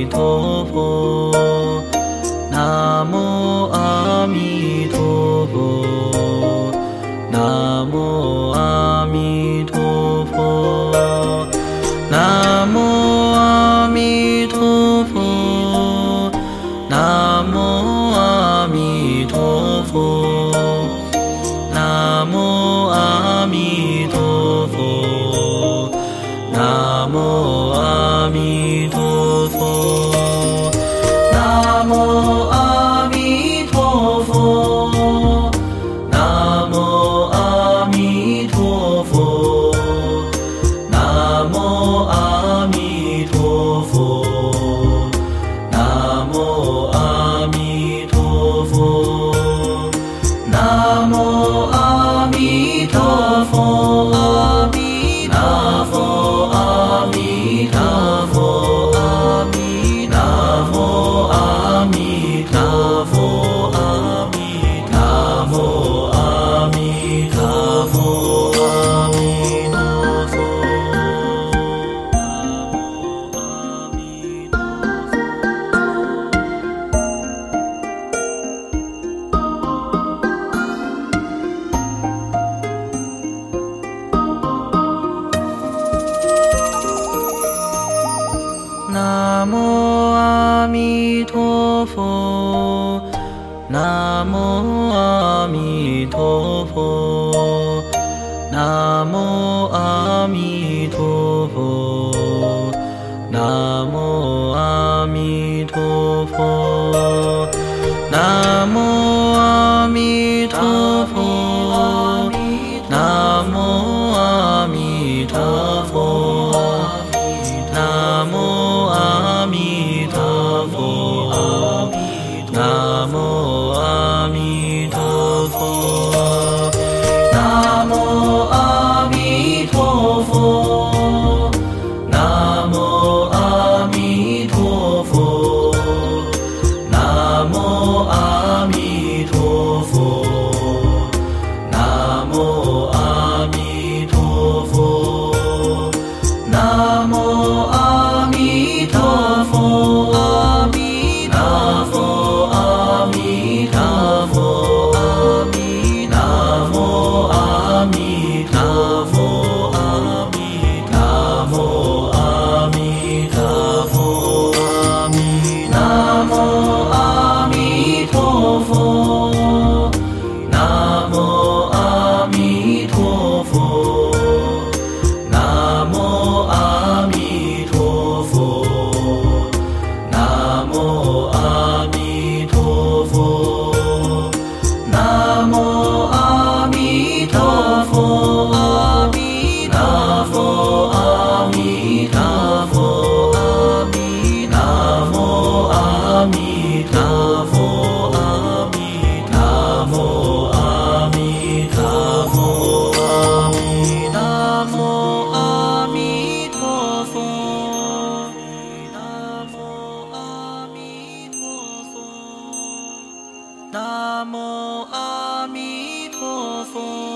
弥陀佛，南无阿弥陀佛，南无阿弥陀佛，南无阿弥陀佛，南无阿弥陀佛，南无阿弥陀佛，南无阿弥陀佛，南无阿弥陀佛，南无阿弥陀佛，南无阿弥陀佛，南无阿弥陀佛，南无阿弥陀佛，阿弥陀佛，阿弥陀佛，阿弥陀佛，阿弥陀佛，阿弥陀佛，阿弥陀佛，阿弥陀佛，南无阿弥陀佛，南无阿弥陀佛，南无阿弥陀佛，南无阿弥陀佛，南无阿弥陀佛，南无阿弥陀佛，南无阿弥陀佛，南无阿弥陀佛，南无阿弥陀佛，南无阿弥陀佛，南无阿弥陀佛，南无阿弥陀佛，南无阿弥陀佛，阿弥陀佛，阿弥陀佛，阿弥陀佛，阿弥陀佛，阿弥陀佛，阿弥陀佛，阿弥南无阿弥陀佛，南无阿弥陀佛，南无阿弥陀佛，南无阿弥陀佛，南无阿弥陀佛，阿弥陀佛，阿弥陀佛，阿弥南无阿弥陀佛，阿弥陀佛，阿弥陀佛，阿弥南无阿弥陀佛，南无阿弥陀佛，南无阿弥陀佛。